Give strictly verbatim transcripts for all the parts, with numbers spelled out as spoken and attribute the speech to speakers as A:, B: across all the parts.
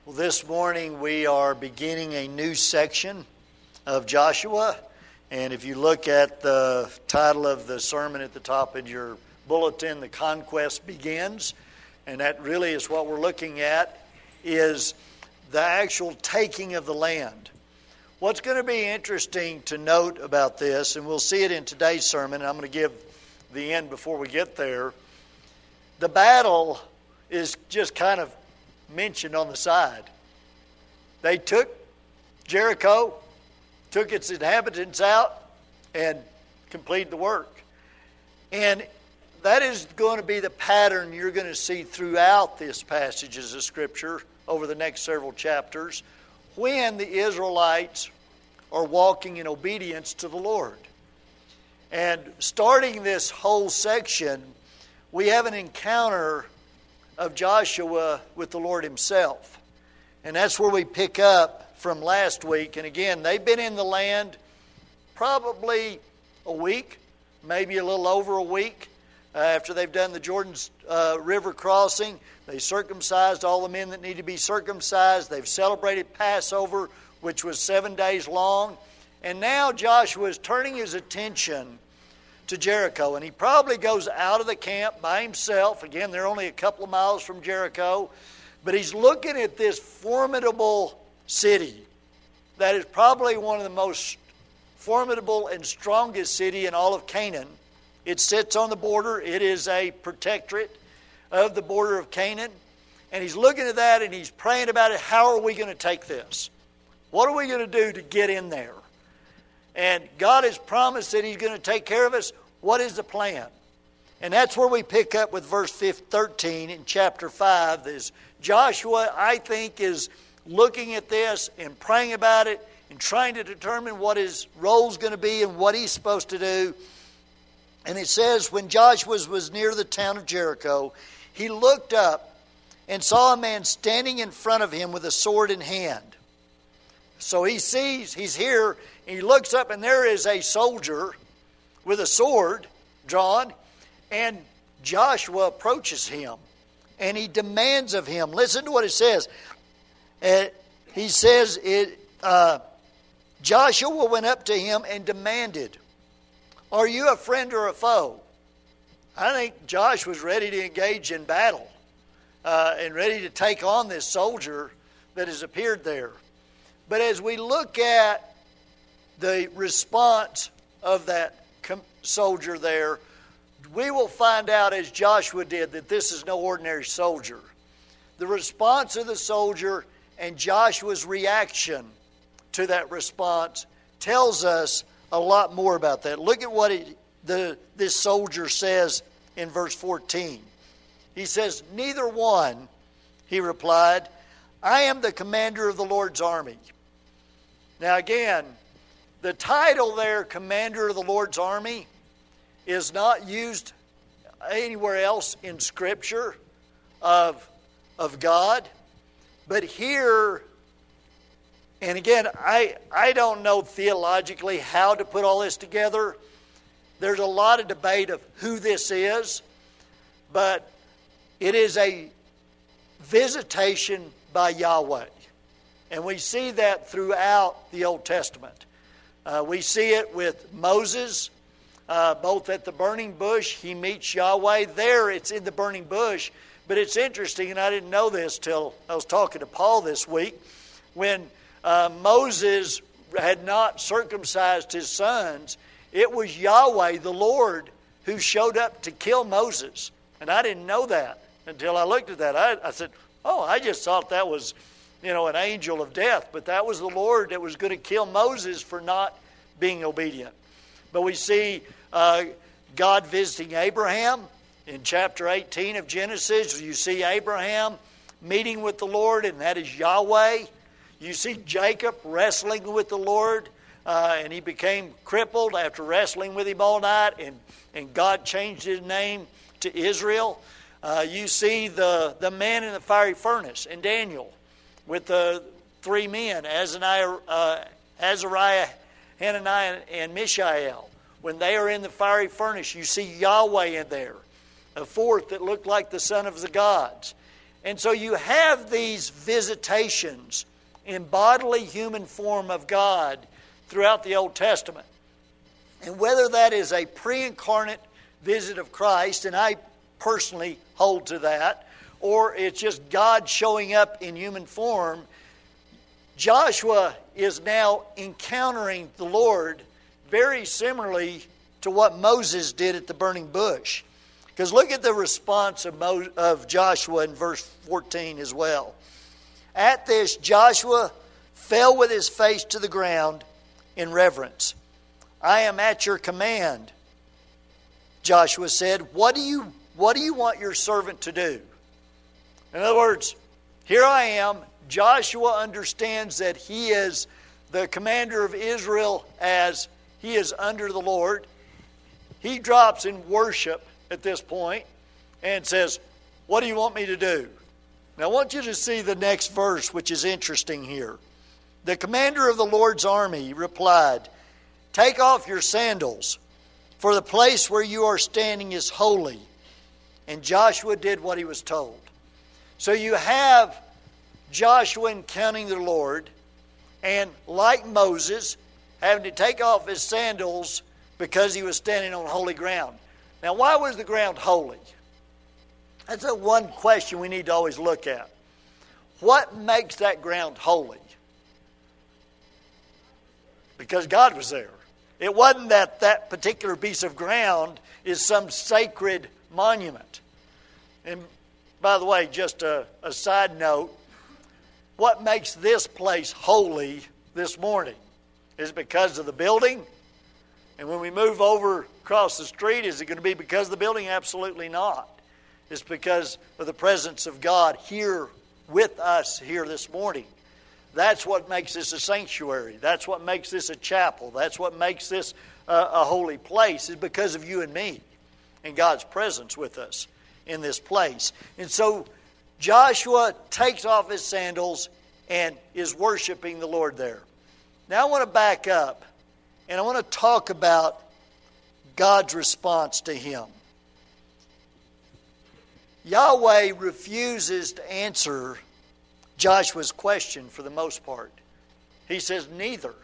A: Well, this morning we are beginning a new section of Joshua. And if you look at the title of the sermon at the top of your bulletin, The Conquest Begins. And that really is what we're looking at, is the actual taking of the land. What's going to be interesting to note about this, and we'll see it in today's sermon, and I'm going to give the end before we get there. The battle is just kind of mentioned on the side. They took Jericho, took its inhabitants out, and completed the work. And that is going to be the pattern you're going to see throughout this passages of Scripture over the next several chapters when the Israelites are walking in obedience to the Lord. And starting this whole section, we have an encounter of Joshua with the Lord Himself. And that's where we pick up from last week. And again, they've been in the land probably a week, maybe a little over a week uh, after they've done the Jordan uh, River crossing. They circumcised all the men that need to be circumcised. They've celebrated Passover, which was seven days long. And now Joshua is turning his attention to Jericho. And he probably goes out of the camp by himself. Again, they're only a couple of miles from Jericho. But he's looking at this formidable city that is probably one of the most formidable and strongest city in all of Canaan. It sits on the border. It is a protectorate of the border of Canaan. And he's looking at that and he's praying about it. How are we going to take this? What are we going to do to get in there? And God has promised that He's going to take care of us. What is the plan? And that's where we pick up with verse thirteen in chapter five. This Joshua, I think, is looking at this and praying about it and trying to determine what his role is going to be and what he's supposed to do. And it says, when Joshua was near the town of Jericho, he looked up and saw a man standing in front of him with a sword in hand. So he sees, he's here, and he looks up, and there is a soldier with a sword drawn, and Joshua approaches him, and he demands of him. Listen to what it says. Uh, he says, it, uh, Joshua went up to him and demanded, "Are you a friend or a foe?" I think Joshua was ready to engage in battle uh, and ready to take on this soldier that has appeared there. But as we look at the response of that com- soldier there, we will find out, as Joshua did, that this is no ordinary soldier. The response of the soldier and Joshua's reaction to that response tells us a lot more about that. Look at what he, the this soldier says in verse fourteen. He says, "Neither one," he replied, "I am the commander of the Lord's army." Now again, the title there, commander of the Lord's army, is not used anywhere else in Scripture of, of God. But here, and again, I, I don't know theologically how to put all this together. There's a lot of debate of who this is, but it is a visitation by Yahweh. And we see that throughout the Old Testament. Uh, we see it with Moses, uh, both at the burning bush. He meets Yahweh. There it's in the burning bush. But it's interesting, and I didn't know this till I was talking to Paul this week, when uh, Moses had not circumcised his sons, it was Yahweh, the Lord, who showed up to kill Moses. And I didn't know that until I looked at that. I, I said, oh, I just thought that was, you know, an angel of death. But that was the Lord that was going to kill Moses for not being obedient. But we see uh, God visiting Abraham. In chapter eighteen of Genesis, you see Abraham meeting with the Lord, and that is Yahweh. You see Jacob wrestling with the Lord, uh, and he became crippled after wrestling with him all night, and, and God changed his name to Israel. Uh, you see the, the man in the fiery furnace in Daniel with the three men, Azariah, uh, Azariah, Hananiah, and Mishael. When they are in the fiery furnace, you see Yahweh in there. A fourth that looked like the son of the gods. And so you have these visitations in bodily human form of God throughout the Old Testament. And whether that is a pre-incarnate visit of Christ, and I personally hold to that, or it's just God showing up in human form, Joshua is now encountering the Lord very similarly to what Moses did at the burning bush. Because look at the response of, Mo- of Joshua in verse fourteen as well. At this, Joshua fell with his face to the ground in reverence. I am at your command, Joshua said. What do you, what do you want your servant to do? In other words, here I am. Joshua understands that he is the commander of Israel as he is under the Lord. He drops in worship at this point and says, what do you want me to do? Now I want you to see the next verse, which is interesting here. The commander of the Lord's army replied, take off your sandals, for the place where you are standing is holy. And Joshua did what he was told. So you have Joshua encountering the Lord, and like Moses, having to take off his sandals because he was standing on holy ground. Now, why was the ground holy? That's the one question we need to always look at. What makes that ground holy? Because God was there. It wasn't that that particular piece of ground is some sacred monument. And by the way, just a, a side note, what makes this place holy this morning? Is it because of the building? And when we move over across the street, is it going to be because of the building? Absolutely not. It's because of the presence of God here with us here this morning. That's what makes this a sanctuary. That's what makes this a chapel. That's what makes this a, a holy place, is because of you and me and God's presence with us in this place. And so Joshua takes off his sandals and is worshiping the Lord there. Now I want to back up and I want to talk about God's response to him. Yahweh refuses to answer Joshua's question for the most part. He says neither.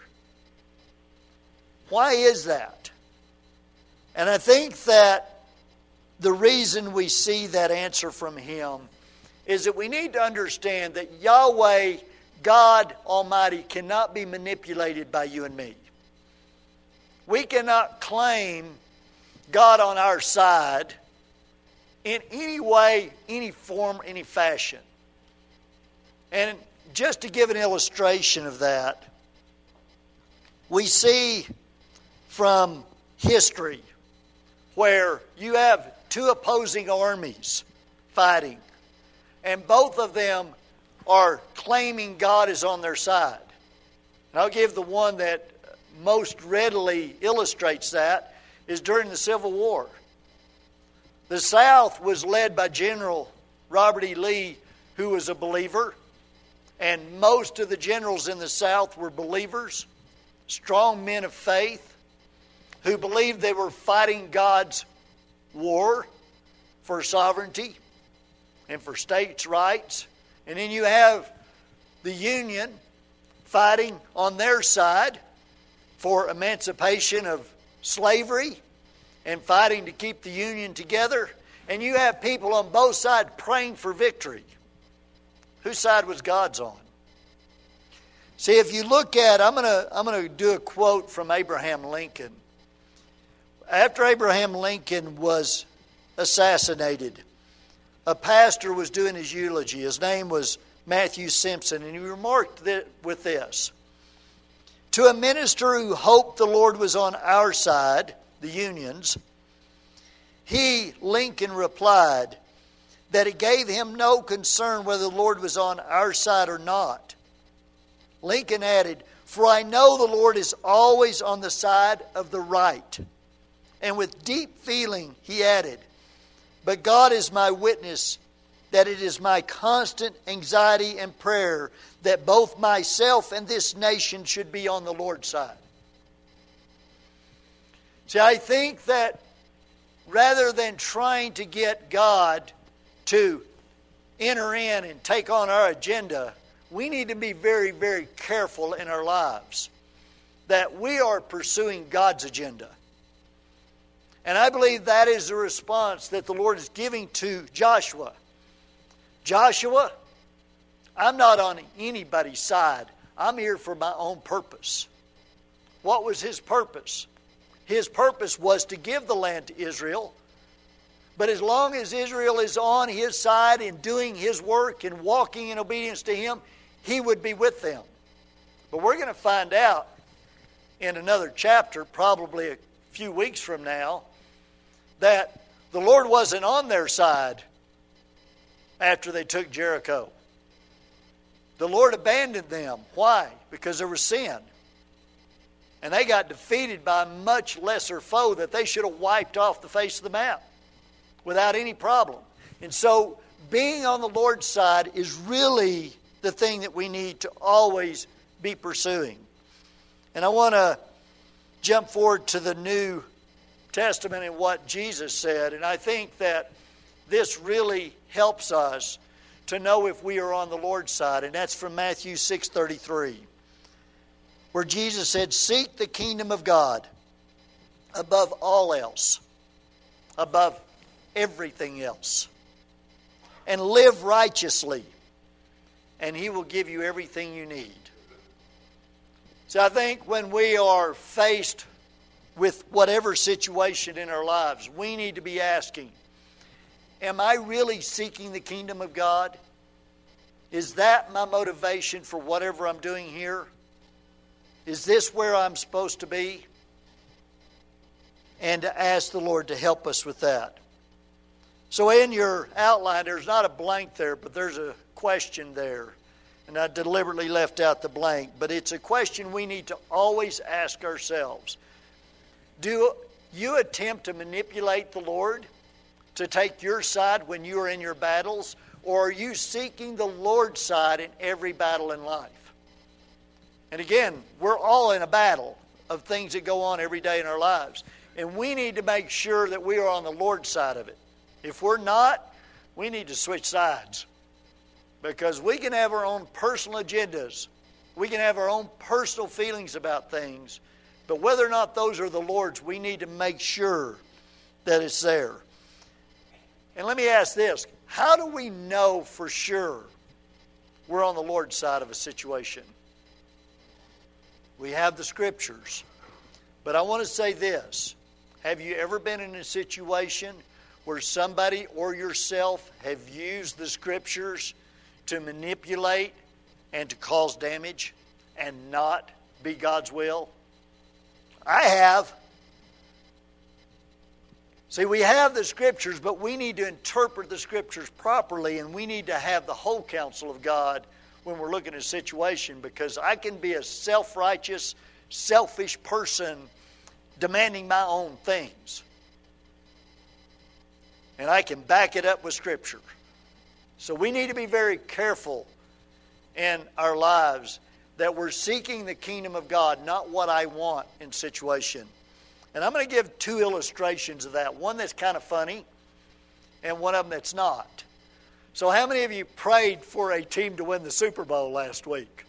A: Why is that? And I think that the reason we see that answer from him is that we need to understand that Yahweh, God Almighty, cannot be manipulated by you and me. We cannot claim God on our side in any way, any form, any fashion. And just to give an illustration of that, we see from history where you have two opposing armies fighting, and both of them are claiming God is on their side. And I'll give the one that most readily illustrates that is during the Civil War. The South was led by General Robert E. Lee, who was a believer, and most of the generals in the South were believers, strong men of faith, who believed they were fighting God's war for sovereignty and for states' rights. And then you have the Union fighting on their side for emancipation of slavery and fighting to keep the Union together. And you have people on both sides praying for victory. Whose side was God's on? See, if you look at, I'm going to I'm going to do a quote from Abraham Lincoln. After Abraham Lincoln was assassinated, a pastor was doing his eulogy. His name was Matthew Simpson, and he remarked that with this: to a minister who hoped the Lord was on our side, the Union's, he, Lincoln, replied that it gave him no concern whether the Lord was on our side or not. Lincoln added, for I know the Lord is always on the side of the right. And with deep feeling, he added, but God is my witness that it is my constant anxiety and prayer that both myself and this nation should be on the Lord's side. See, I think that rather than trying to get God to enter in and take on our agenda, we need to be very, very careful in our lives that we are pursuing God's agenda. And I believe that is the response that the Lord is giving to Joshua. Joshua, I'm not on anybody's side. I'm here for my own purpose. What was his purpose? His purpose was to give the land to Israel. But as long as Israel is on his side and doing his work and walking in obedience to him, he would be with them. But we're going to find out in another chapter, probably a few weeks from now, that the Lord wasn't on their side after they took Jericho. The Lord abandoned them. Why? Because there was sin. And they got defeated by a much lesser foe that they should have wiped off the face of the map without any problem. And so being on the Lord's side is really the thing that we need to always be pursuing. And I want to jump forward to the New Testament and what Jesus said. And I think that this really helps us to know if we are on the Lord's side. And that's from Matthew six thirty-three, where Jesus said, "Seek the kingdom of God above all else, above everything else, and live righteously, and He will give you everything you need." So I think when we are faced with whatever situation in our lives, we need to be asking, am I really seeking the kingdom of God? Is that my motivation for whatever I'm doing here? Is this where I'm supposed to be? And to ask the Lord to help us with that. So in your outline, there's not a blank there, but there's a question there. And I deliberately left out the blank. But it's a question we need to always ask ourselves. Do you attempt to manipulate the Lord to take your side when you are in your battles? Or are you seeking the Lord's side in every battle in life? And again, we're all in a battle of things that go on every day in our lives. And we need to make sure that we are on the Lord's side of it. If we're not, we need to switch sides. Because we can have our own personal agendas. We can have our own personal feelings about things. But whether or not those are the Lord's, we need to make sure that it's there. And let me ask this. How do we know for sure we're on the Lord's side of a situation? We have the Scriptures. But I want to say this. Have you ever been in a situation where somebody or yourself have used the Scriptures to manipulate and to cause damage and not be God's will? I have. See, we have the Scriptures, but we need to interpret the Scriptures properly, and we need to have the whole counsel of God when we're looking at a situation, because I can be a self-righteous, selfish person demanding my own things. And I can back it up with Scripture. So we need to be very careful in our lives that we're seeking the kingdom of God, not what I want in situation. And I'm going to give two illustrations of that. One that's kind of funny and one of them that's not. So how many of you prayed for a team to win the Super Bowl last week?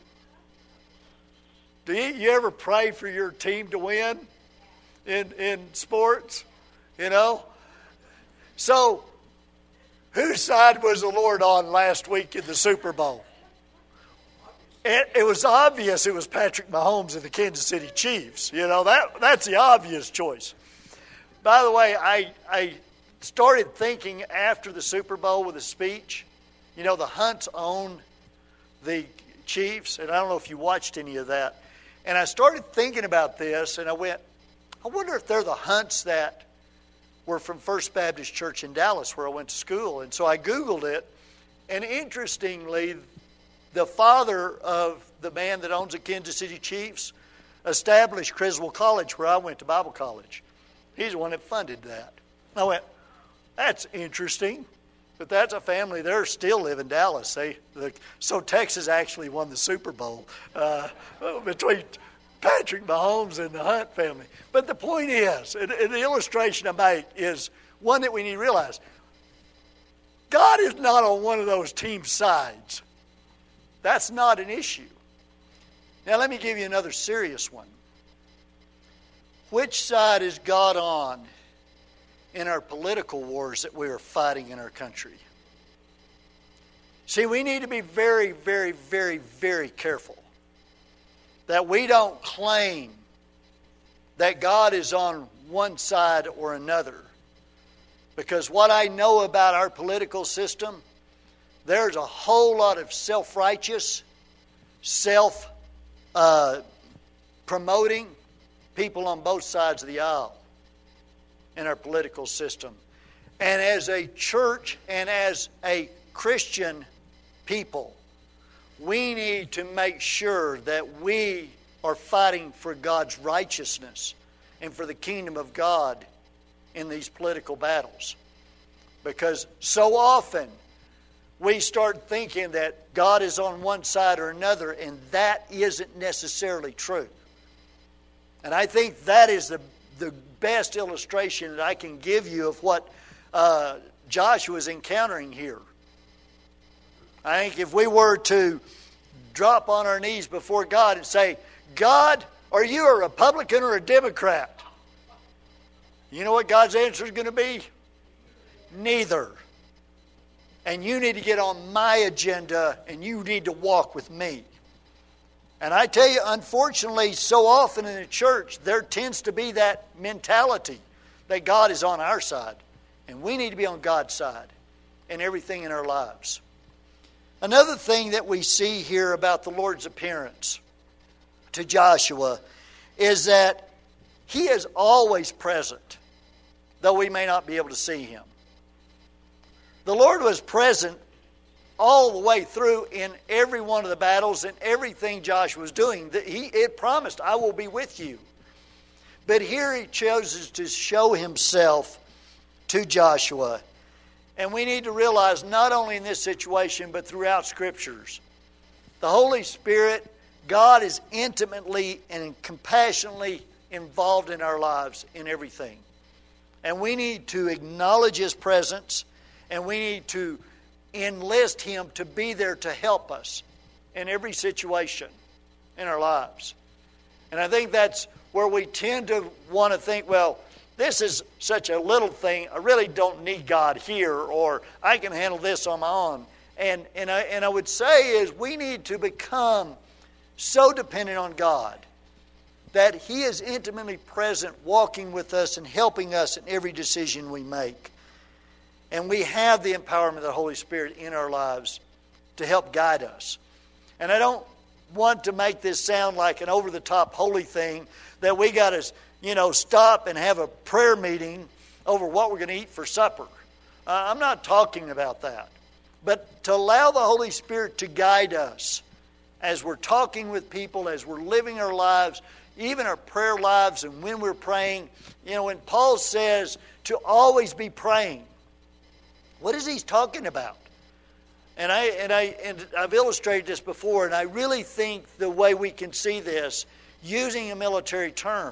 A: Do you, you ever pray for your team to win in, in sports? You know? So, whose side was the Lord on last week in the Super Bowl? It, it was obvious it was Patrick Mahomes and the Kansas City Chiefs. You know, that that's the obvious choice. By the way, I I started thinking after the Super Bowl with a speech. You know, the Hunts own the Chiefs, and I don't know if you watched any of that. And I started thinking about this, and I went, I wonder if they're the Hunts that were from First Baptist Church in Dallas, where I went to school. And so I Googled it, and interestingly, the father of the man that owns the Kansas City Chiefs established Criswell College, where I went to Bible college. He's the one that funded that. I went, that's interesting. But that's a family, they're still live in Dallas. They, the, so Texas actually won the Super Bowl uh, between Patrick Mahomes and the Hunt family. But the point is, and, and the illustration I make is one that we need to realize. God is not on one of those team sides. That's not an issue. Now let me give you another serious one. Which side is God on in our political wars that we are fighting in our country? See, we need to be very, very, very, very careful that we don't claim that God is on one side or another. Because what I know about our political system, there's a whole lot of self-righteous, self-promoting uh, people on both sides of the aisle in our political system. And as a church and as a Christian people, we need to make sure that we are fighting for God's righteousness and for the kingdom of God in these political battles. Because so often we start thinking that God is on one side or another, and that isn't necessarily true. And I think that is the, the best illustration that I can give you of what uh, Joshua is encountering here. I think if we were to drop on our knees before God and say, God, are you a Republican or a Democrat? You know what God's answer is going to be? Neither. And you need to get on my agenda and you need to walk with me. And I tell you, unfortunately, so often in the church, there tends to be that mentality that God is on our side. And we need to be on God's side in everything in our lives. Another thing that we see here about the Lord's appearance to Joshua is that He is always present, though we may not be able to see Him. The Lord was present all the way through in every one of the battles and everything Joshua was doing. He, it promised, I will be with you. But here He chooses to show Himself to Joshua. And we need to realize, not only in this situation, but throughout Scriptures, the Holy Spirit, God is intimately and compassionately involved in our lives in everything. And we need to acknowledge His presence, and we need to enlist Him to be there to help us in every situation in our lives. And I think that's where we tend to want to think, well, this is such a little thing, I really don't need God here, or I can handle this on my own. And, and, I, and I would say is we need to become so dependent on God that He is intimately present, walking with us and helping us in every decision we make. And we have the empowerment of the Holy Spirit in our lives to help guide us. And I don't want to make this sound like an over-the-top holy thing that we got to, you know, stop and have a prayer meeting over what we're going to eat for supper. Uh, I'm not talking about that. But to allow the Holy Spirit to guide us as we're talking with people, as we're living our lives, even our prayer lives, and when we're praying. You know, when Paul says to always be praying, what is he talking about? And I and I and I've illustrated this before, and I really think the way we can see this, using a military term,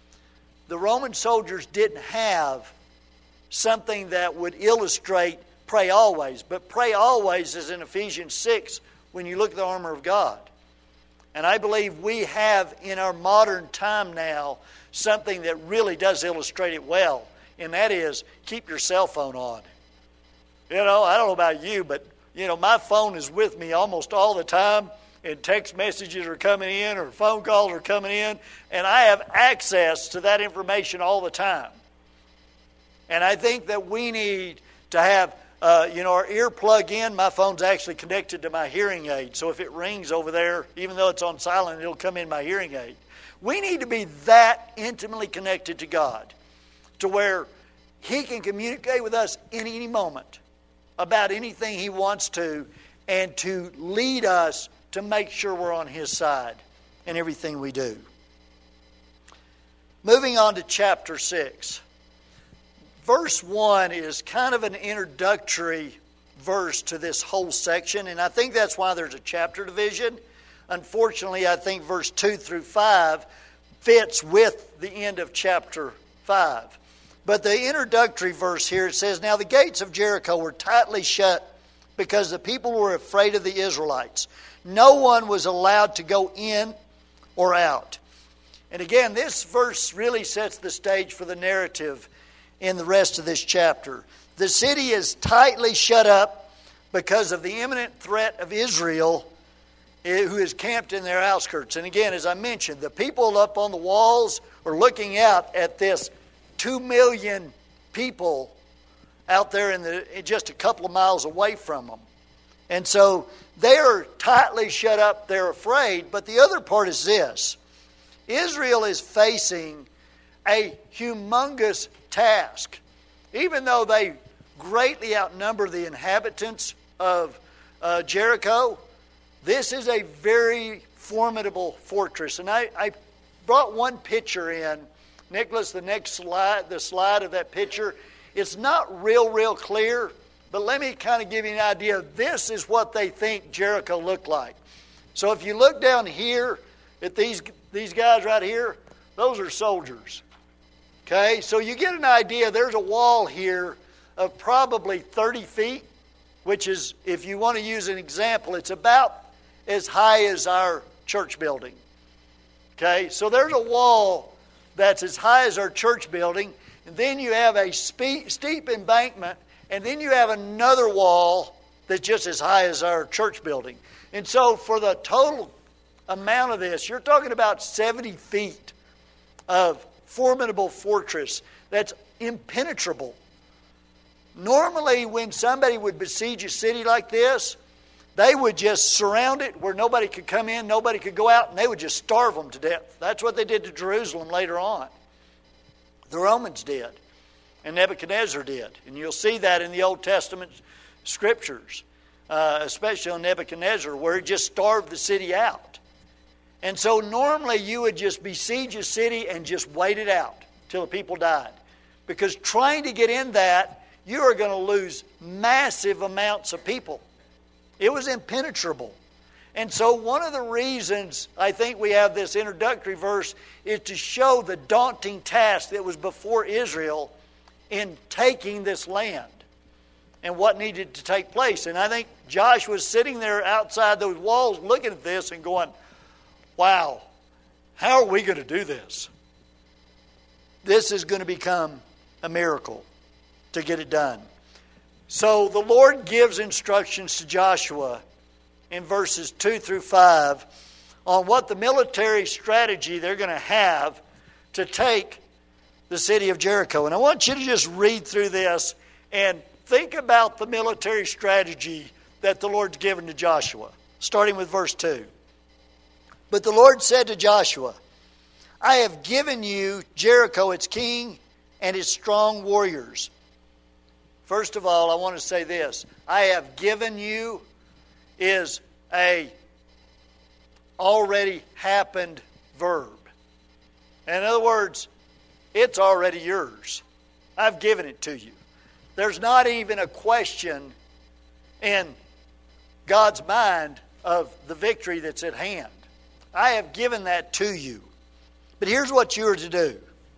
A: the Roman soldiers didn't have something that would illustrate pray always. But pray always is in Ephesians six when you look at the armor of God. And I believe we have in our modern time now something that really does illustrate it well. And that is, keep your cell phone on. You know, I don't know about you, but, you know, my phone is with me almost all the time. And text messages are coming in or phone calls are coming in. And I have access to that information all the time. And I think that we need to have, uh, you know, our ear plug in. My phone's actually connected to my hearing aid. So if it rings over there, even though it's on silent, it'll come in my hearing aid. We need to be that intimately connected to God to where He can communicate with us in any moment about anything He wants to, and to lead us to make sure we're on His side in everything we do. Moving on to chapter six. Verse one is kind of an introductory verse to this whole section, and I think that's why there's a chapter division. Unfortunately, I think verse two through five fits with the end of chapter five. But the introductory verse here, it says, "Now the gates of Jericho were tightly shut because the people were afraid of the Israelites. No one was allowed to go in or out." And again, this verse really sets the stage for the narrative in the rest of this chapter. The city is tightly shut up because of the imminent threat of Israel, who is camped in their outskirts. And again, as I mentioned, the people up on the walls are looking out at this two million people out there in the just a couple of miles away from them. And so they are tightly shut up, they're afraid. But the other part is this: Israel is facing a humongous task. Even though they greatly outnumber the inhabitants of uh, Jericho, this is a very formidable fortress. And I, I brought one picture in. Nicholas, the next slide, the slide of that picture, it's not real, real clear, but let me kind of give you an idea. This is what they think Jericho looked like. So if you look down here at these, these guys right here, those are soldiers. Okay, so you get an idea. There's a wall here of probably thirty feet, which is, if you want to use an example, it's about as high as our church building. Okay, so there's a wall that's as high as our church building, and then you have a steep, steep embankment, and then you have another wall that's just as high as our church building. And so for the total amount of this, you're talking about seventy feet of formidable fortress that's impenetrable. Normally, when somebody would besiege a city like this, they would just surround it where nobody could come in, nobody could go out, and they would just starve them to death. That's what they did to Jerusalem later on. The Romans did, and Nebuchadnezzar did. And you'll see that in the Old Testament scriptures, uh, especially on Nebuchadnezzar, where he just starved the city out. And so normally you would just besiege a city and just wait it out till the people died. Because trying to get in that, you are going to lose massive amounts of people. It was impenetrable. And so one of the reasons I think we have this introductory verse is to show the daunting task that was before Israel in taking this land and what needed to take place. And I think Joshua was sitting there outside those walls looking at this and going, wow, how are we going to do this? This is going to become a miracle to get it done. So the Lord gives instructions to Joshua in verses two through five on what the military strategy they're going to have to take the city of Jericho. And I want you to just read through this and think about the military strategy that the Lord's given to Joshua, starting with verse two. But the Lord said to Joshua, "I have given you Jericho, its king, and its strong warriors." First of all, I want to say this. "I have given you" is a already happened verb. In other words, it's already yours. I've given it to you. There's not even a question in God's mind of the victory that's at hand. I have given that to you. But here's what you are to do.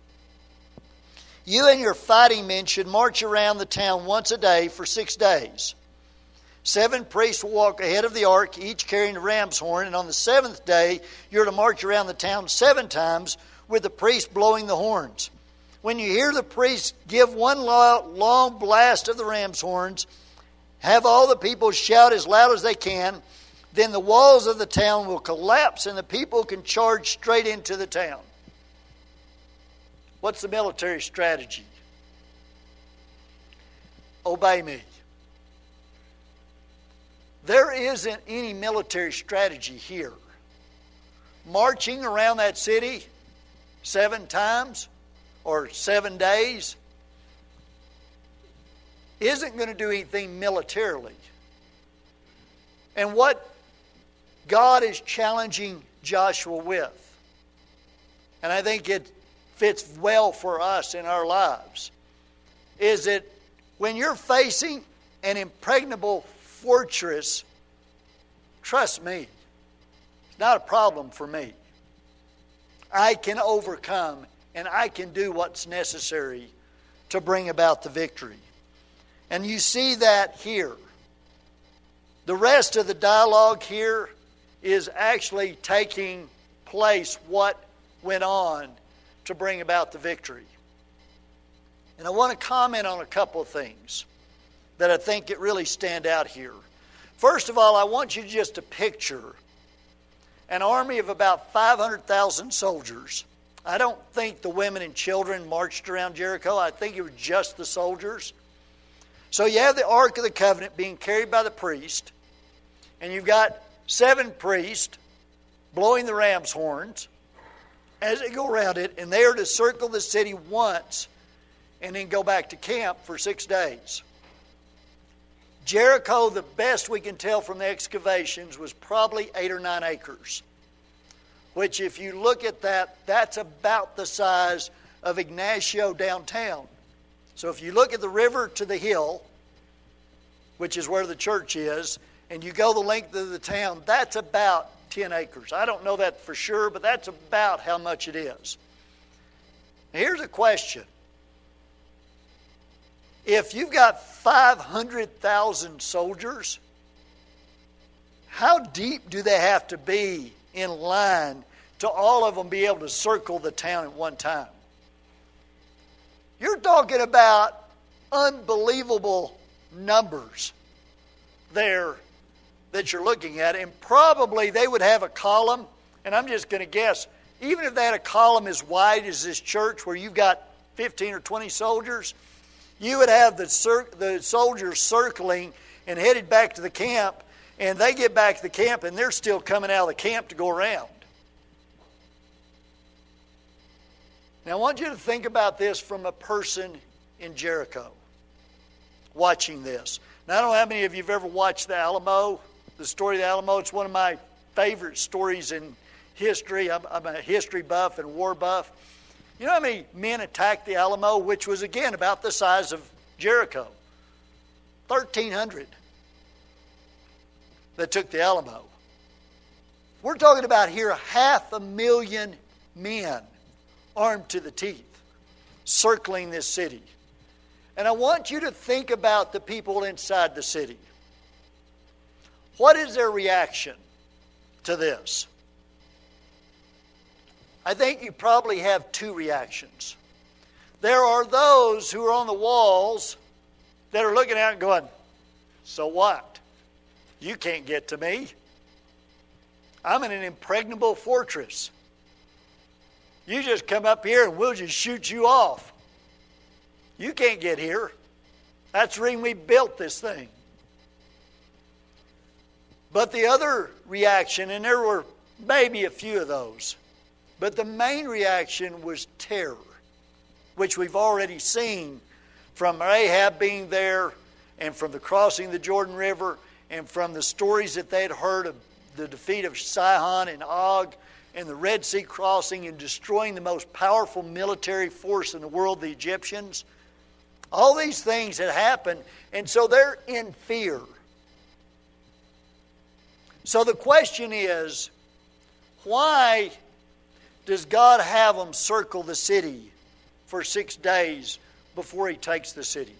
A: You and your fighting men should march around the town once a day for six days. Seven priests will walk ahead of the ark, each carrying a ram's horn, and on the seventh day you're to march around the town seven times with the priest blowing the horns. When you hear the priest give one long blast of the ram's horns, have all the people shout as loud as they can. Then the walls of the town will collapse and the people can charge straight into the town. What's the military strategy? Obey me. There isn't any military strategy here. Marching around that city seven times or seven days isn't going to do anything militarily. And what God is challenging Joshua with, and I think it fits well for us in our lives, is that when you're facing an impregnable fortress, trust me, it's not a problem for me. I can overcome and I can do what's necessary to bring about the victory. And you see that here. The rest of the dialogue here is actually taking place what went on to bring about the victory. And I want to comment on a couple of things that I think that really stand out here. First of all, I want you just to picture an army of about five hundred thousand soldiers. I don't think the women and children marched around Jericho. I think it was just the soldiers. So you have the Ark of the Covenant being carried by the priest, and you've got seven priests blowing the ram's horns as they go around it, and they are to circle the city once and then go back to camp for six days. Jericho, the best we can tell from the excavations, was probably eight or nine acres, which if you look at that, that's about the size of Ignacio downtown. So if you look at the river to the hill, which is where the church is, and you go the length of the town, that's about ten acres. I don't know that for sure, but that's about how much it is. Now here's a question. If you've got five hundred thousand soldiers, how deep do they have to be in line to all of them be able to circle the town at one time? You're talking about unbelievable numbers there that you're looking at, and probably they would have a column, and I'm just going to guess, even if they had a column as wide as this church where you've got fifteen or twenty soldiers, you would have the, cir- the soldiers circling and headed back to the camp, and they get back to the camp and they're still coming out of the camp to go around. Now I want you to think about this from a person in Jericho watching this. Now I don't know how many of you have ever watched the Alamo, the story of the Alamo. It's one of my favorite stories in history. I'm, I'm a history buff and war buff. You know how many men attacked the Alamo, which was, again, about the size of Jericho? thirteen hundred that took the Alamo. We're talking about here half a million men armed to the teeth circling this city. And I want you to think about the people inside the city. What is their reaction to this? I think you probably have two reactions. There are those who are on the walls that are looking out and going, so what? You can't get to me. I'm in an impregnable fortress. You just come up here and we'll just shoot you off. You can't get here. That's the reason we built this thing. But the other reaction, and there were maybe a few of those, but the main reaction was terror, which we've already seen from Rahab being there and from the crossing of the Jordan River and from the stories that they had heard of the defeat of Sihon and Og and the Red Sea crossing and destroying the most powerful military force in the world, the Egyptians. All these things had happened, and so they're in fear. So the question is, why does God have them circle the city for six days before He takes the city?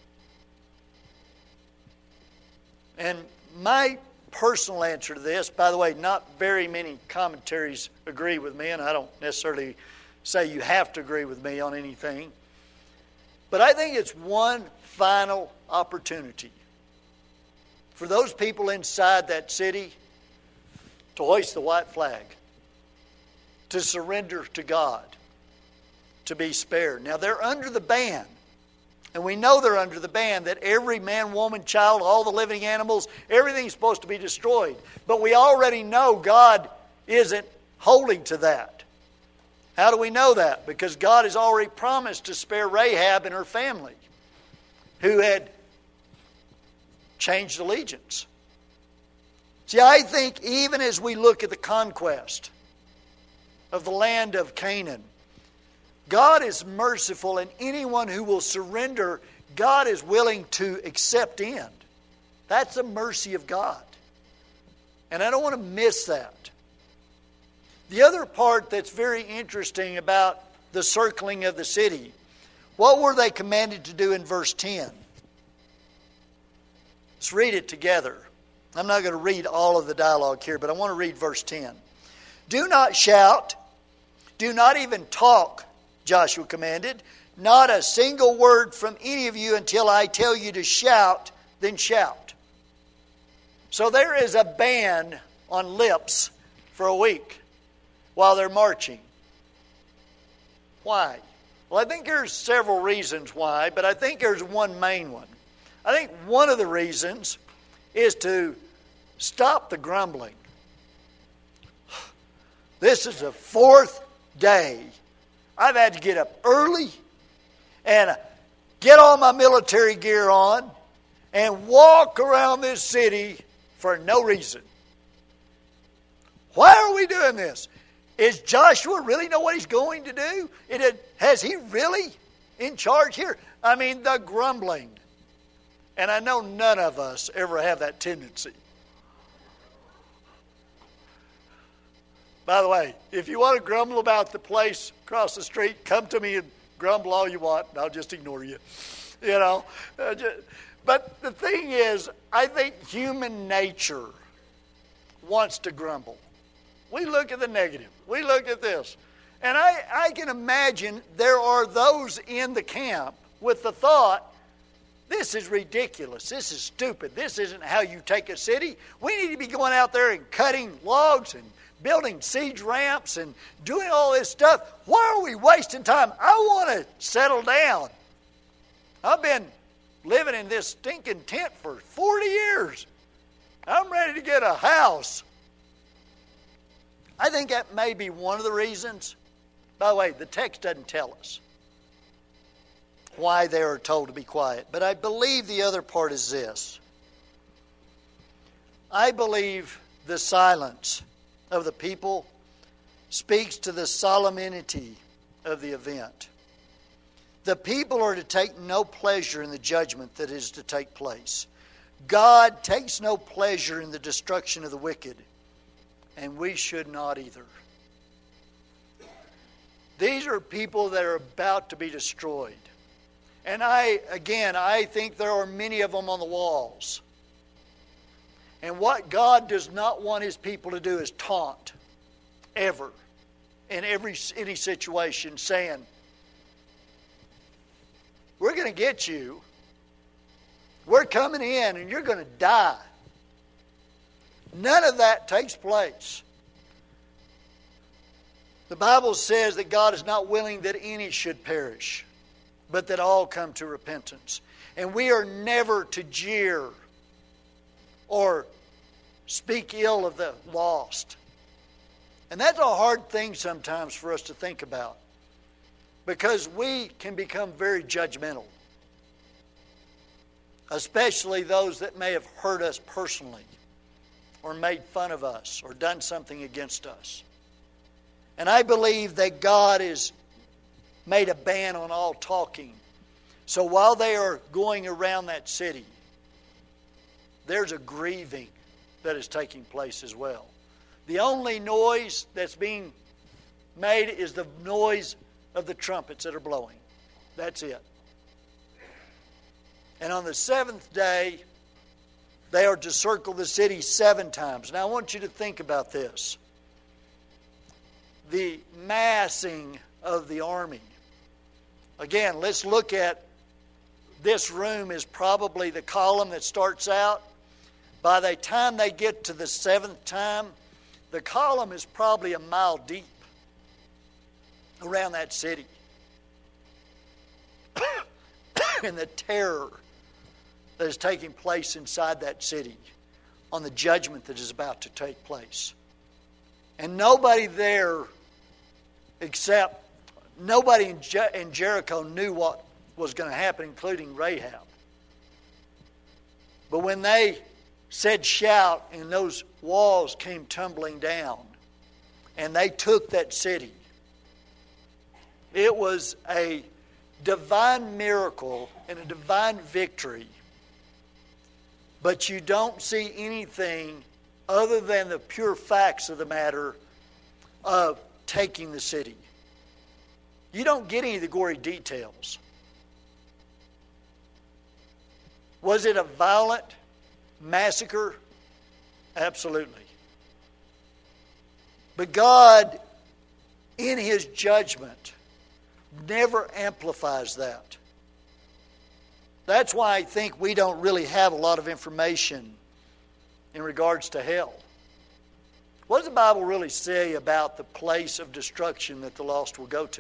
A: And my personal answer to this, by the way, not very many commentaries agree with me, and I don't necessarily say you have to agree with me on anything, but I think it's one final opportunity for those people inside that city to hoist the white flag, to surrender to God, to be spared. Now, they're under the ban. And we know they're under the ban that every man, woman, child, all the living animals, everything's supposed to be destroyed. But we already know God isn't holding to that. How do we know that? Because God has already promised to spare Rahab and her family, who had changed allegiance. See, I think even as we look at the conquest of the land of Canaan, God is merciful, and anyone who will surrender, God is willing to accept in. That's the mercy of God. And I don't want to miss that. The other part that's very interesting about the circling of the city What were they commanded to do in verse ten? Let's read it together. I'm not going to read all of the dialogue here, but I want to read verse ten. Do not shout, do not even talk, Joshua commanded. Not a single word from any of you until I tell you to shout, then shout. So there is a ban on lips for a week while they're marching. Why? Well, I think there's several reasons why, but I think there's one main one. I think one of the reasons is to stop the grumbling. This is the fourth day. I've had to get up early and get all my military gear on and walk around this city for no reason. Why are we doing this? Is Joshua really know what he's going to do? It, has he really in charge here? I mean, the grumbling. And I know none of us ever have that tendency. By the way, if you want to grumble about the place across the street, come to me and grumble all you want, and I'll just ignore you. You know. Uh, just, but the thing is, I think human nature wants to grumble. We look at the negative. We look at this. And I, I can imagine there are those in the camp with the thought, this is ridiculous. This is stupid. This isn't how you take a city. We need to be going out there and cutting logs and building siege ramps and doing all this stuff. Why are we wasting time? I want to settle down. I've been living in this stinking tent for forty years. I'm ready to get a house. I think that may be one of the reasons. By the way, the text doesn't tell us why they are told to be quiet. But I believe the other part is this. I believe the silence of the people speaks to the solemnity of the event. The people are to take no pleasure in the judgment that is to take place. God takes no pleasure in the destruction of the wicked, and we should not either. These are people that are about to be destroyed. And I, again, I think there are many of them on the walls. And what God does not want His people to do is taunt, ever, in every any situation, saying, we're going to get you. We're coming in and you're going to die. None of that takes place. The Bible says that God is not willing that any should perish, but that all come to repentance. And we are never to jeer or speak ill of the lost. And that's a hard thing sometimes for us to think about, because we can become very judgmental, especially those that may have hurt us personally or made fun of us or done something against us. And I believe that God has made a ban on all talking. So while they are going around that city, there's a grieving that is taking place as well. The only noise that's being made is the noise of the trumpets that are blowing. That's it. And on the seventh day, they are to circle the city seven times. Now I want you to think about this. The massing of the army. Again, let's look at this room is probably the column that starts out. By the time they get to the seventh time, the column is probably a mile deep around that city. And the terror that is taking place inside that city on the judgment that is about to take place. And nobody there except, nobody in, Jer- in Jericho knew what was going to happen, including Rahab. But when they said shout and those walls came tumbling down and they took that city, it was a divine miracle and a divine victory. But you don't see anything other than the pure facts of the matter of taking the city. You don't get any of the gory details. Was it a violent massacre? Absolutely. But God, in His judgment, never amplifies that. That's why I think we don't really have a lot of information in regards to hell. What does the Bible really say about the place of destruction that the lost will go to?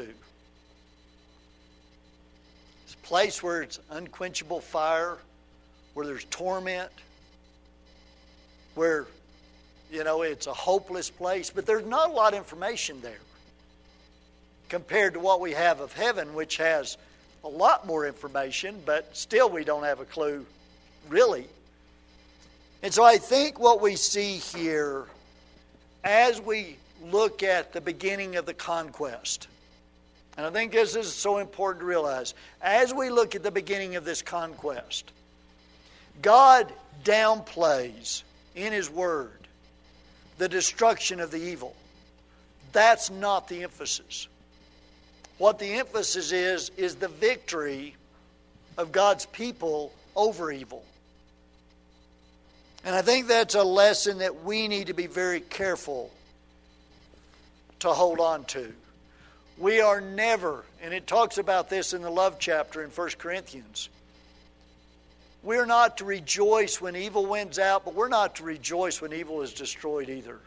A: It's a place where it's unquenchable fire, where there's torment, where, you know, it's a hopeless place. But there's not a lot of information there compared to what we have of heaven, which has a lot more information, but still we don't have a clue, really. And so I think what we see here, as we look at the beginning of the conquest, and I think this is so important to realize, as we look at the beginning of this conquest, God downplays in His Word the destruction of the evil. That's not the emphasis. What the emphasis is, is the victory of God's people over evil. And I think that's a lesson that we need to be very careful to hold on to. We are never, and it talks about this in the love chapter in First Corinthians, we're not to rejoice when evil wins out, but we're not to rejoice when evil is destroyed either.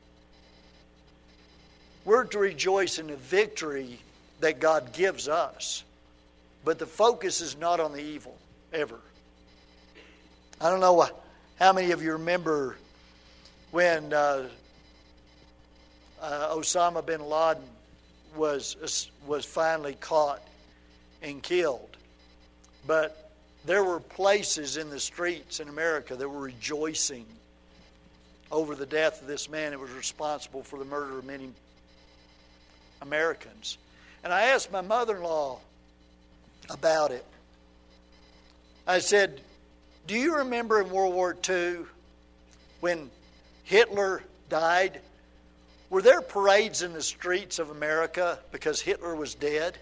A: We're to rejoice in the victory that God gives us. But the focus is not on the evil, ever. I don't know how many of you remember when uh, uh, Osama bin Laden was, was finally caught and killed. But there were places in the streets in America that were rejoicing over the death of this man that was responsible for the murder of many Americans. And I asked my mother-in-law about it. I said, do you remember in World War Two when Hitler died? Were there parades in the streets of America because Hitler was dead?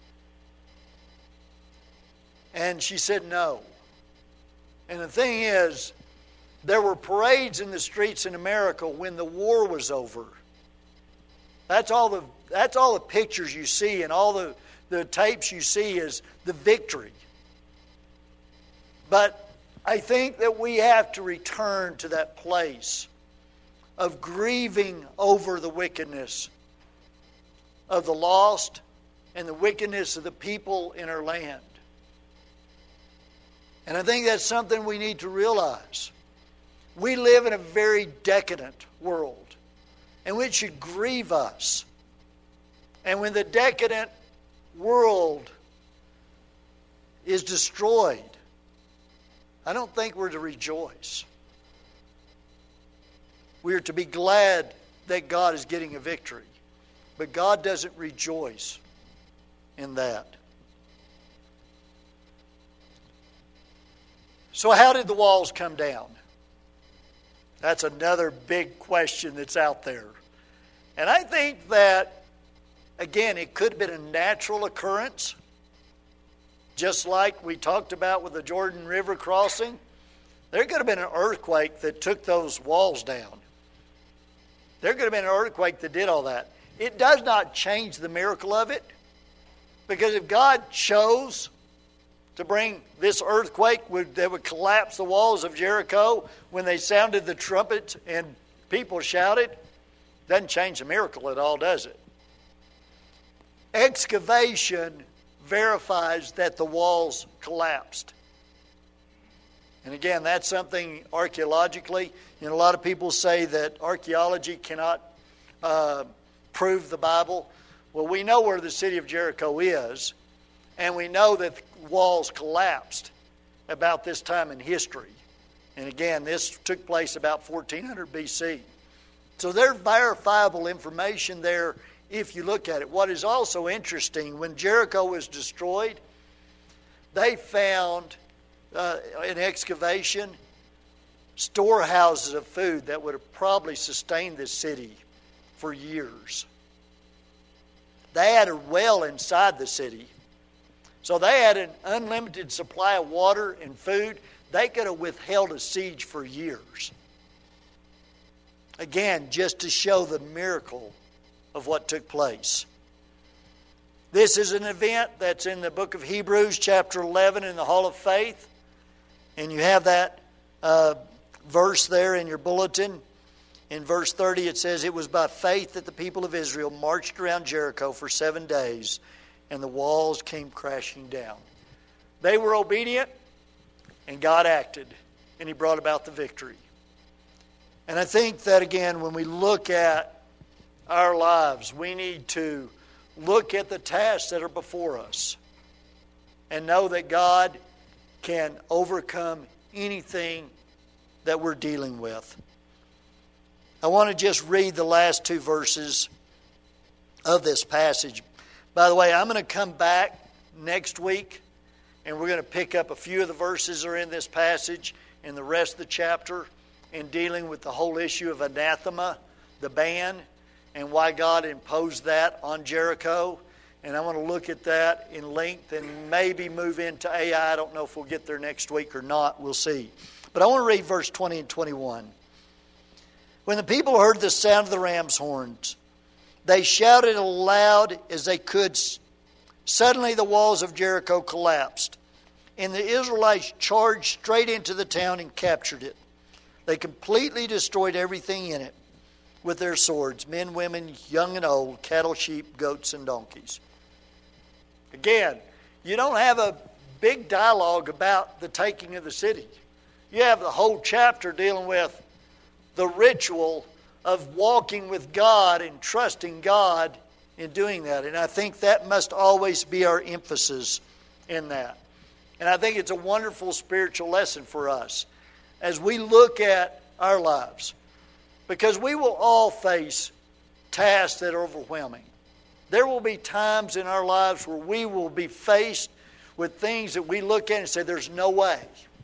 A: And she said no. And the thing is, there were parades in the streets in America when the war was over. That's all the that's all the pictures you see and all the, the tapes you see is the victory. But I think that we have to return to that place of grieving over the wickedness of the lost and the wickedness of the people in our land. And I think that's something we need to realize. We live in a very decadent world, and it should grieve us. And when the decadent world is destroyed, I don't think we're to rejoice. We are to be glad that God is getting a victory. But God doesn't rejoice in that. So how did the walls come down? That's another big question that's out there. And I think that, again, it could have been a natural occurrence, just like we talked about with the Jordan River crossing. There could have been an earthquake that took those walls down. There could have been an earthquake that did all that. It does not change the miracle of it, because if God chose to bring this earthquake that would collapse the walls of Jericho when they sounded the trumpet and people shouted, doesn't change the miracle at all, does it? Excavation verifies that the walls collapsed. And again, that's something archaeologically, you know, a lot of people say that archaeology cannot uh, prove the Bible. Well, we know where the city of Jericho is, and we know that the walls collapsed about this time in history. And again, this took place about fourteen hundred B C. So there's verifiable information there if you look at it. What is also interesting, when Jericho was destroyed, they found uh, in excavation storehouses of food that would have probably sustained this city for years. They had a well inside the city. So they had an unlimited supply of water and food. they could have withheld a siege for years. Again, just to show the miracle of what took place. This is an event that's in the book of Hebrews, chapter eleven, in the Hall of Faith. And you have that uh, verse there in your bulletin. In verse thirty, it says, "It was by faith that the people of Israel marched around Jericho for seven days, and the walls came crashing down." They were obedient, and God acted, and He brought about the victory. And I think that, again, when we look at our lives, we need to look at the tasks that are before us and know that God can overcome anything that we're dealing with. I want to just read the last two verses of this passage. By the way, I'm going to come back next week, and we're going to pick up a few of the verses that are in this passage and the rest of the chapter in dealing with the whole issue of anathema, the ban, and why God imposed that on Jericho. And I want to look at that in length and maybe move into A I. I don't know if we'll get there next week or not. We'll see. But I want to read verse twenty and twenty-one. "When the people heard the sound of the ram's horns, they shouted aloud as they could. Suddenly the walls of Jericho collapsed, and the Israelites charged straight into the town and captured it. They completely destroyed everything in it with their swords, men, women, young and old, cattle, sheep, goats, and donkeys." Again, you don't have a big dialogue about the taking of the city. You have the whole chapter dealing with the ritual of walking with God and trusting God in doing that. And I think that must always be our emphasis in that. And I think it's a wonderful spiritual lesson for us as we look at our lives. Because we will all face tasks that are overwhelming. There will be times in our lives where we will be faced with things that we look at and say, there's no way.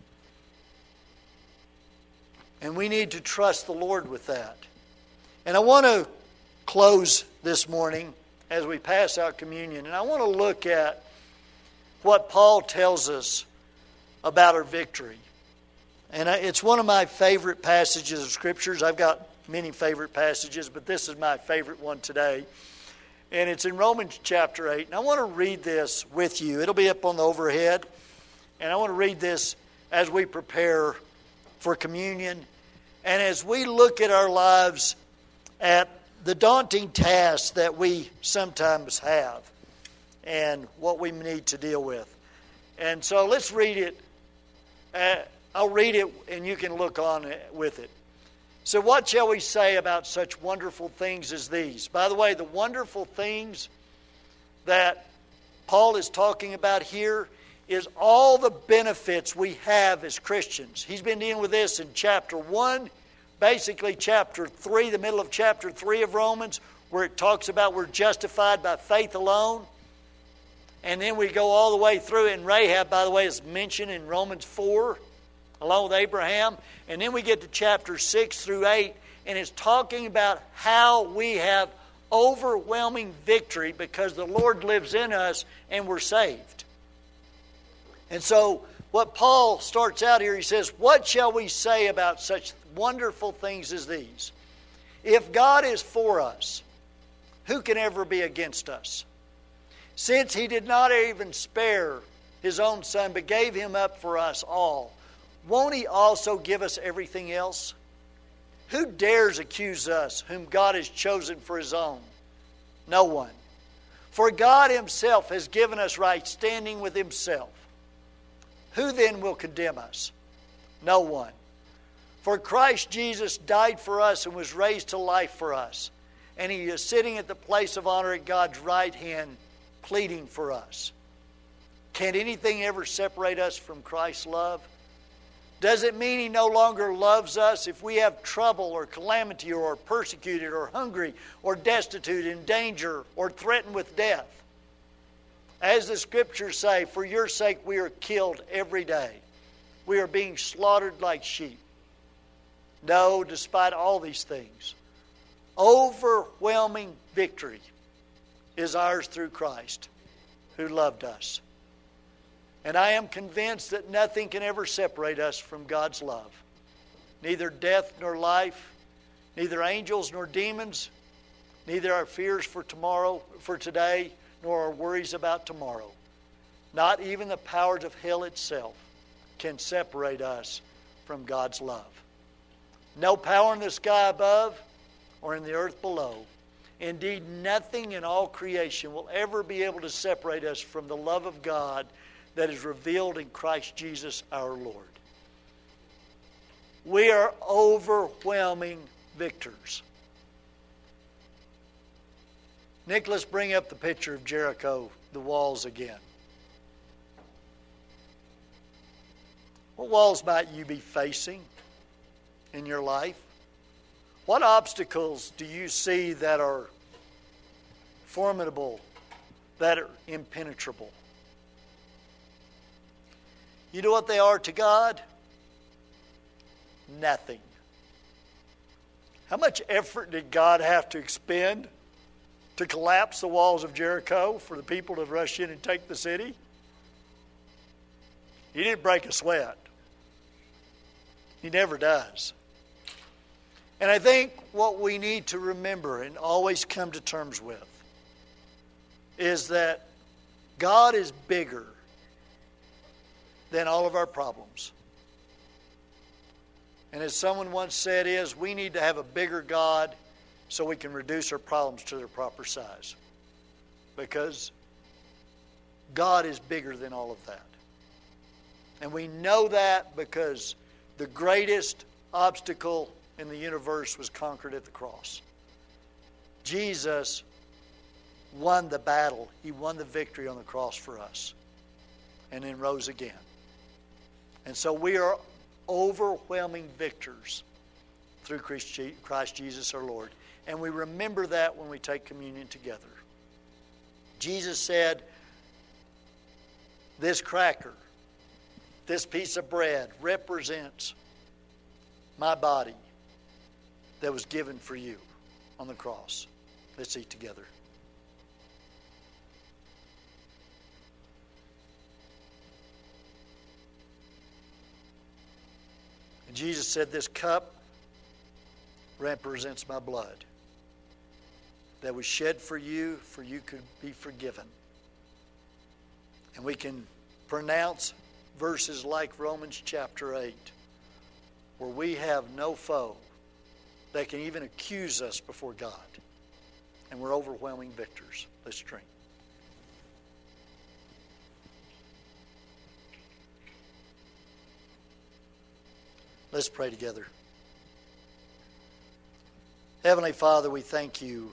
A: And we need to trust the Lord with that. And I want to close this morning as we pass out communion. And I want to look at what Paul tells us about our victory. And it's one of my favorite passages of Scriptures. I've got many favorite passages, but this is my favorite one today. And it's in Romans chapter eight. And I want to read this with you. It'll be up on the overhead. And I want to read this as we prepare for communion. And as we look at our lives, at the daunting tasks that we sometimes have and what we need to deal with. And so let's read it. Uh, I'll read it and you can look on with it. So what shall we say about such wonderful things as these? By the way, the wonderful things that Paul is talking about here is all the benefits we have as Christians. He's been dealing with this in chapter one, basically chapter three, the middle of chapter three of Romans, where it talks about we're justified by faith alone. And then we go all the way through, and Rahab, by the way, is mentioned in Romans four, along with Abraham. And then we get to chapter six through eight, and it's talking about how we have overwhelming victory because the Lord lives in us and we're saved. And so what Paul starts out here, he says, what shall we say about such wonderful things as these? If God is for us, who can ever be against us? Since He did not even spare His own Son, but gave Him up for us all, won't He also give us everything else? Who dares accuse us, whom God has chosen for His own? No one. For God Himself has given us right standing with Himself. Who then will condemn us? No one. For Christ Jesus died for us and was raised to life for us. And He is sitting at the place of honor at God's right hand, pleading for us. Can anything ever separate us from Christ's love? Does it mean He no longer loves us if we have trouble or calamity or are persecuted or hungry or destitute, in danger or threatened with death? As the Scriptures say, for your sake we are killed every day. We are being slaughtered like sheep. No, despite all these things, overwhelming victory is ours through Christ, who loved us. And I am convinced that nothing can ever separate us from God's love. Neither death nor life, neither angels nor demons, neither our fears for tomorrow, for today, nor our worries about tomorrow. Not even the powers of hell itself can separate us from God's love. No power in the sky above or in the earth below. Indeed, nothing in all creation will ever be able to separate us from the love of God that is revealed in Christ Jesus our Lord. We are overwhelming victors. Nicholas, bring up the picture of Jericho, the walls again. What walls might you be facing in your life? What obstacles do you see that are formidable, that are impenetrable? You know what they are to God? Nothing. How much effort did God have to expend to collapse the walls of Jericho for the people to rush in and take the city? He didn't break a sweat. He never does. And I think what we need to remember and always come to terms with is that God is bigger than all of our problems. And as someone once said is, we need to have a bigger God so we can reduce our problems to their proper size. Because God is bigger than all of that. And we know that because the greatest obstacle in the universe was conquered at the cross. Jesus won the battle. He won the victory on the cross for us. And then rose again. And so we are overwhelming victors through Christ Jesus our Lord. And we remember that when we take communion together. Jesus said, this cracker, this piece of bread represents my body that was given for you on the cross. Let's eat together. And Jesus said, this cup represents my blood that was shed for you, for you could be forgiven. And we can pronounce verses like Romans chapter eight, where we have no foe that can even accuse us before God. And we're overwhelming victors. Let's drink. Let's pray together. Heavenly Father, we thank you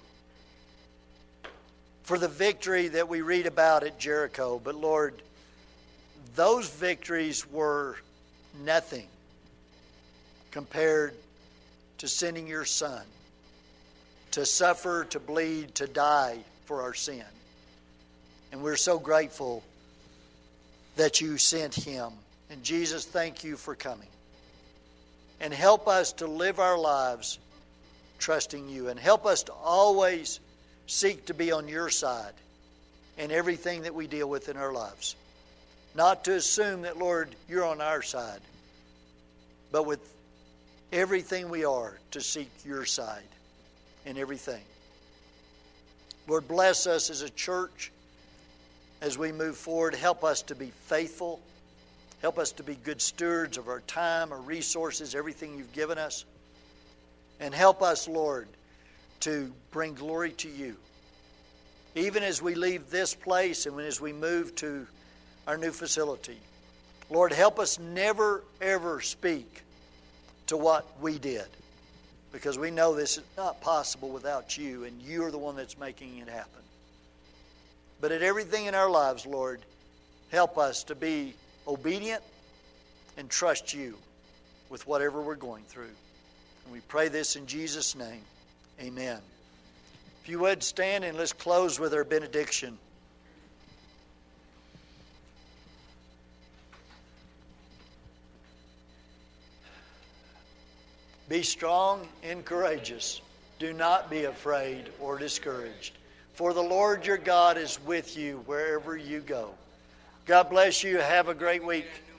A: for the victory that we read about at Jericho. But Lord, those victories were nothing compared to sending your Son to suffer, to bleed, to die for our sin. And we're so grateful that you sent him. And Jesus, thank you for coming. And help us to live our lives trusting you. And help us to always seek to be on your side in everything that we deal with in our lives. Not to assume that, Lord, you're on our side, but with everything we are, to seek your side in everything. Lord, bless us as a church as we move forward. Help us to be faithful. Help us to be good stewards of our time, our resources, everything you've given us. And help us, Lord, to bring glory to you. Even as we leave this place and as we move to our new facility. Lord, help us never, ever speak to what we did. Because we know this is not possible without you, and you are the one that's making it happen. But at everything in our lives, Lord, help us to be obedient and trust you with whatever we're going through. And we pray this in Jesus' name. Amen. If you would stand and let's close with our benediction. Be strong and courageous. Do not be afraid or discouraged. For the Lord your God is with you wherever you go. God bless you. Have a great week.